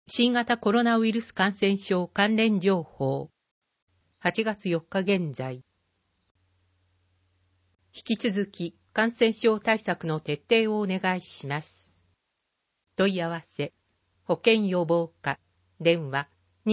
新型コロナウイルス感染症関連情報。8月4日現在。引き続き感染症対策の徹底をお願いします。問い合わせ、保健予防課、電話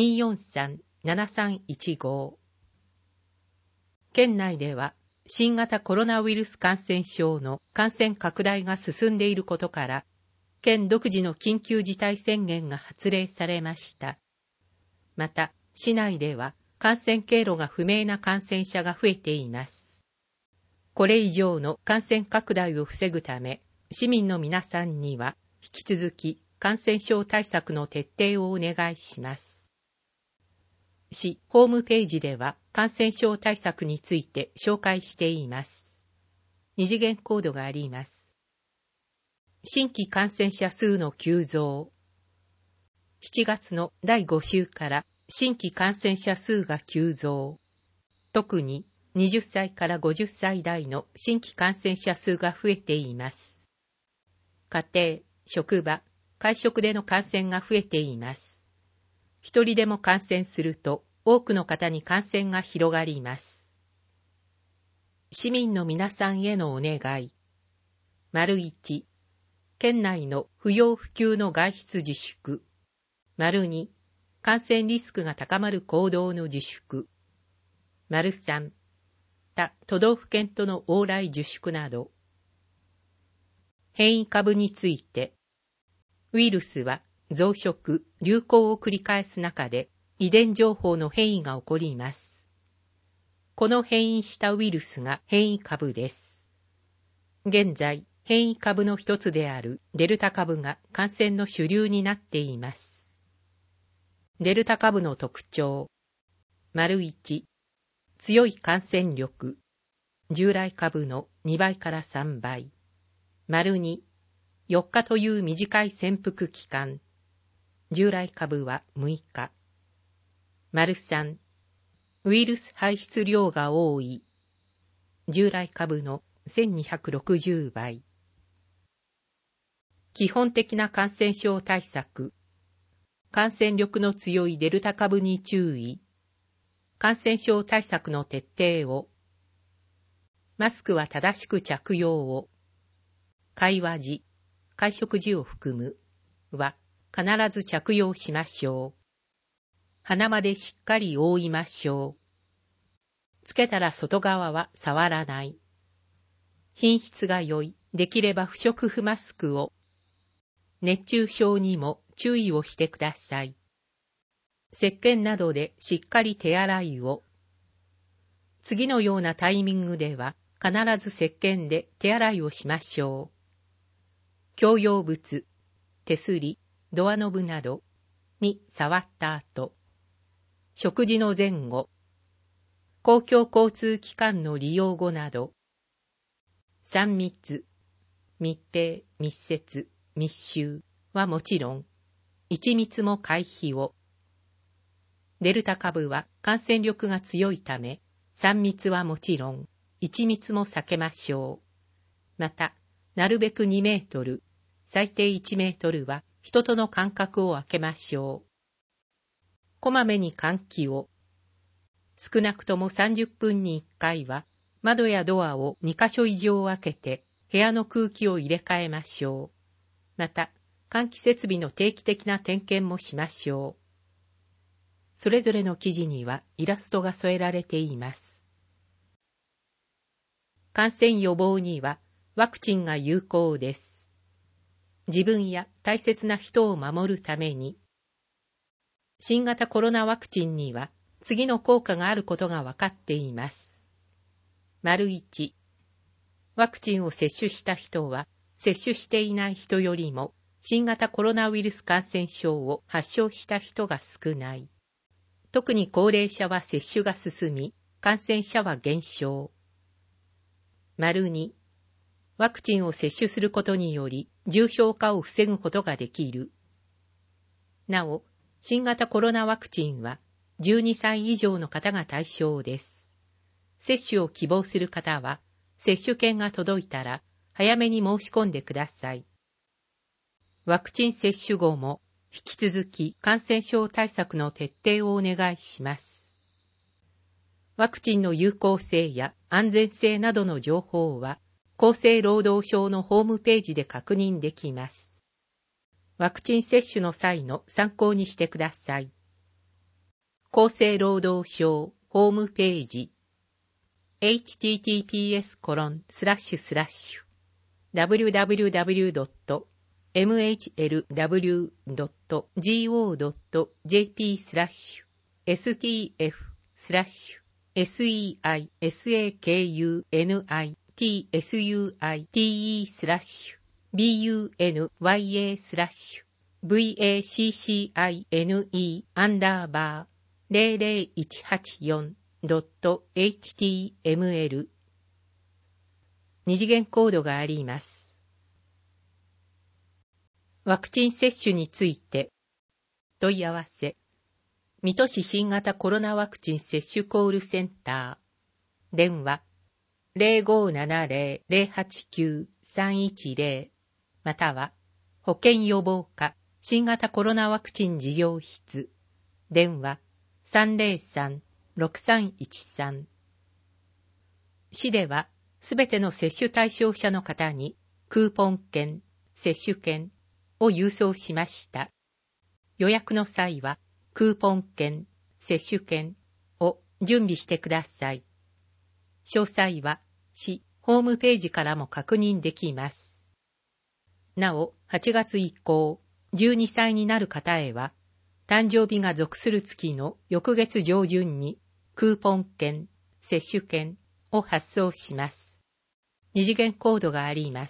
243-7315。県内では新型コロナウイルス感染症の感染拡大が進んでいることから、県独自の緊急事態宣言が発令されました。また、市内では感染経路が不明な感染者が増えています。これ以上の感染拡大を防ぐため、市民の皆さんには引き続き感染症対策の徹底をお願いします。市ホームページでは感染症対策について紹介しています。二次元コードがあります。新規感染者数の急増。7月の第5週から新規感染者数が急増。特に20歳から50歳代の新規感染者数が増えています。家庭、職場、会食での感染が増えています。一人でも感染すると多くの方に感染が広がります。市民の皆さんへのお願い。1、県内の不要不急の外出自粛。2、感染リスクが高まる行動の自粛。3、他都道府県との往来自粛など。変異株について、ウイルスは増殖、流行を繰り返す中で遺伝情報の変異が起こります。この変異したウイルスが変異株です。現在、変異株の一つであるデルタ株が感染の主流になっています。デルタ株の特徴。1、強い感染力。従来株の2倍から3倍。2、4日という短い潜伏期間。従来株は6日。3、ウイルス排出量が多い。従来株の1260倍。基本的な感染症対策。感染力の強いデルタ株に注意。感染症対策の徹底を。マスクは正しく着用を。会話時、会食時を含むは必ず着用しましょう。鼻までしっかり覆いましょう。つけたら外側は触らない。品質が良い、できれば不織布マスクを。熱中症にも注意をしてください。石鹸などでしっかり手洗いを。次のようなタイミングでは必ず石鹸で手洗いをしましょう。共用物、手すり、ドアノブなどに触った後。食事の前後。公共交通機関の利用後など。3密、密閉、密接、密集はもちろん、1密も回避を。デルタ株は感染力が強いため、3密はもちろん、1密も避けましょう。また、なるべく2メートル、最低1メートルは人との間隔を空けましょう。こまめに換気を。少なくとも30分に1回は、窓やドアを2カ所以上開けて、部屋の空気を入れ替えましょう。また、換気設備の定期的な点検もしましょう。それぞれの記事にはイラストが添えられています。感染予防にはワクチンが有効です。自分や大切な人を守るために、新型コロナワクチンには次の効果があることが分かっています。1、ワクチンを接種した人は、接種していない人よりも、新型コロナウイルス感染症を発症した人が少ない。特に高齢者は接種が進み、感染者は減少。2、ワクチンを接種することにより、重症化を防ぐことができる。なお、新型コロナワクチンは、12歳以上の方が対象です。接種を希望する方は、接種券が届いたら、早めに申し込んでください。ワクチン接種後も引き続き感染症対策の徹底をお願いします。ワクチンの有効性や安全性などの情報は、厚生労働省のホームページで確認できます。ワクチン接種の際の参考にしてください。厚生労働省ホームページ www.mhlw.jp/suicacunia/bunya/vaccinevaccine/0018.html 二次元コードがあります。ワクチン接種について問い合わせ。水戸市新型コロナワクチン接種コールセンター。電話 0570-089-310 または保健予防課新型コロナワクチン事業室。電話 303-6313。市ではすべての接種対象者の方にクーポン券、接種券を郵送しました。予約の際はクーポン券、接種券を準備してください。詳細は市ホームページからも確認できます。なお、8月以降、12歳になる方へは、誕生日が属する月の翌月上旬にクーポン券、接種券を発送します。二次元コードがあります。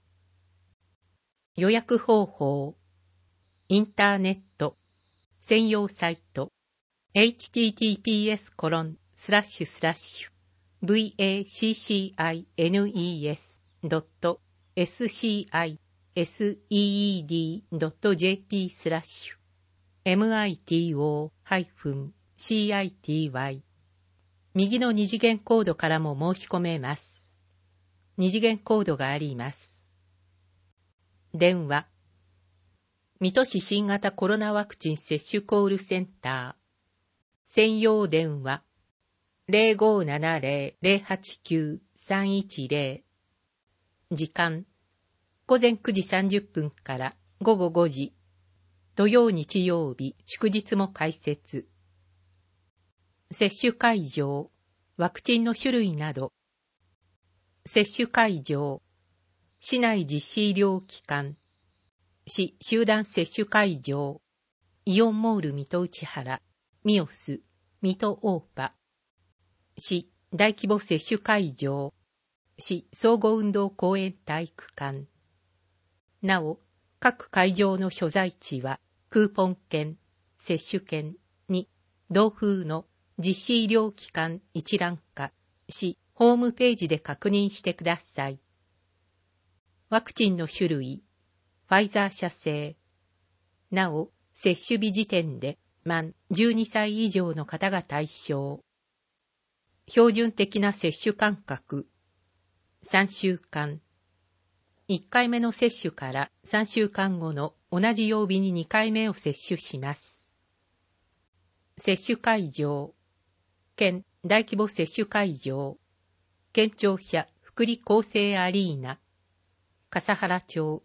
予約方法。インターネット。専用サイト。https://buaccine.seed.jp/mito-city 右の二次元コードからも申し込めます。二次元コードがあります。電話。水戸市新型コロナワクチン接種コールセンター。専用電話。0570-089-310。時間。午前9時30分から午後5時。土曜日曜日、祝日も開設。接種会場。ワクチンの種類など。接種会場。市内実施医療機関。市集団接種会場。イオンモール水戸内原。ミオス。水戸オーパ。市大規模接種会場。市総合運動公園体育館。なお、各会場の所在地は、クーポン券、接種券に、同封の実施医療機関一覧か、市ホームページで確認してください。ワクチンの種類、ファイザー社製。なお、接種日時点で満12歳以上の方が対象。標準的な接種間隔。3週間。1回目の接種から3週間後の同じ曜日に2回目を接種します。接種会場。県大規模接種会場。県庁舎福利厚生アリーナ。笠原町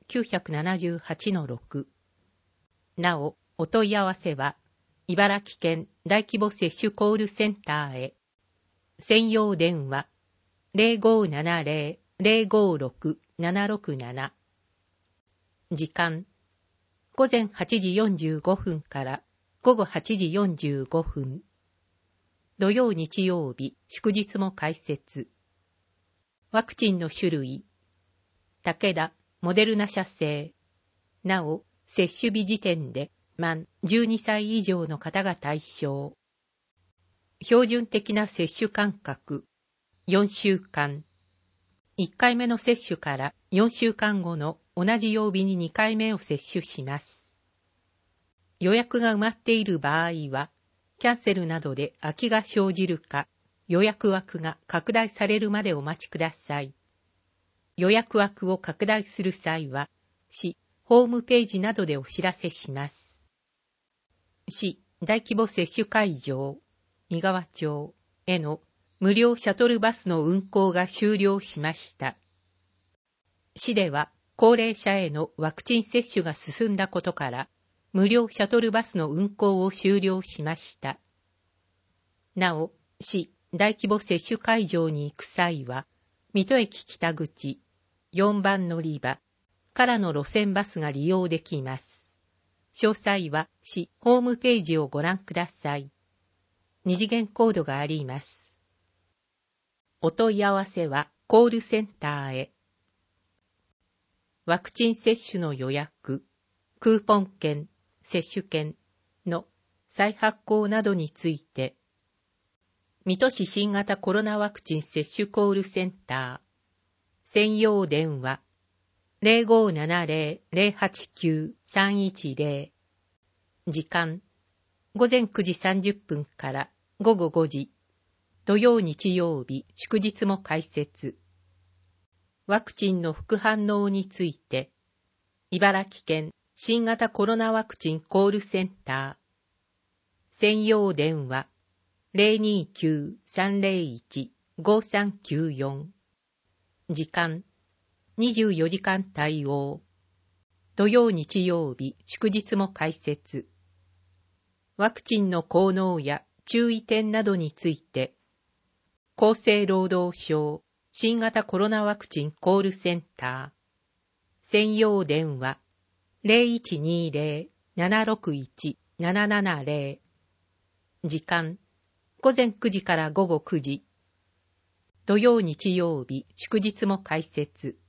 978-6。なお、お問い合わせは、茨城県大規模接種コールセンターへ。専用電話 0570-056-767。時間。午前8時45分から午後8時45分。土曜日曜日、祝日も開設。ワクチンの種類。武田、モデルナ社製。なお、接種日時点で満12歳以上の方が対象。標準的な接種間隔。4週間。1回目の接種から4週間後の同じ曜日に2回目を接種します。予約が埋まっている場合は、キャンセルなどで空きが生じるか、予約枠が拡大されるまでお待ちください。予約枠を拡大する際は、市ホームページなどでお知らせします。市大規模接種会場、三川町への無料シャトルバスの運行が終了しました。市では高齢者へのワクチン接種が進んだことから、無料シャトルバスの運行を終了しました。なお、市大規模接種会場に行く際は、水戸駅北口4番乗り場からの路線バスが利用できます。詳細は市ホームページをご覧ください。二次元コードがあります。お問い合わせはコールセンターへ。ワクチン接種の予約、クーポン券、接種券の再発行などについて、水戸市新型コロナワクチン接種コールセンター、専用電話 0570-089-310、時間、午前9時30分から午後5時、土曜日曜日、祝日も開設。ワクチンの副反応について、茨城県新型コロナワクチンコールセンター、専用電話 029-301-5394、時間、24時間対応。土曜日曜日、祝日も開設。ワクチンの効能や注意点などについて、厚生労働省新型コロナワクチンコールセンター、専用電話 0120-761-770、時間、午前9時から午後9時、土曜日曜日、祝日も開設。